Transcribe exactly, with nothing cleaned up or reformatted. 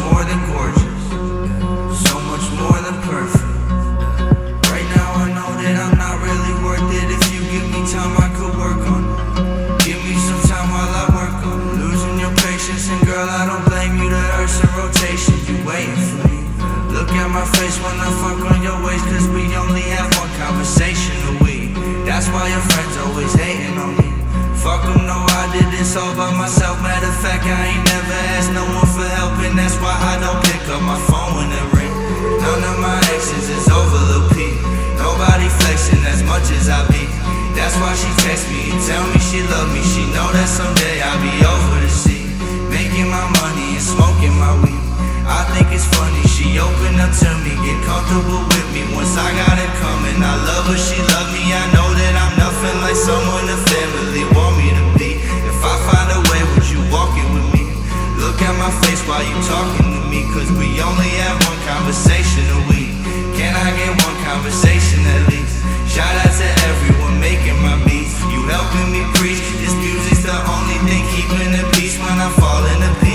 more than gorgeous, so much more than perfect. Right now I know that I'm not really worth it. If you give me time I could work on it. Give me some time while I work on it. Losing your patience, and girl I don't blame you. The earth's in rotation, you waiting for me. Look at my face when I fuck on your waist, cause we only have one conversation a week. That's why your friends always hating on me. Fuck them, no, I did this all by myself. Matter of fact, I ain't never asked no one for help, and that's why I don't pick up my phone when it ring. None of my exes is over Lil P. Nobody flexing as much as I be. That's why she text me and tell me she love me. She know that someday I'll be over the sea, making my money and smoking my weed. I think it's funny, she opened up to me, get comfortable with me once I got it coming. I love her, she love me, I know that I'm nothing like someone the family want me to be. If I find a way, would you walk it with me? Look at my face while you talking to me, cause we only have one conversation a week. Can I get one conversation at least? Shout out to everyone making my beats. You helping me preach, this music's the only thing keeping the peace when I fall in the peace.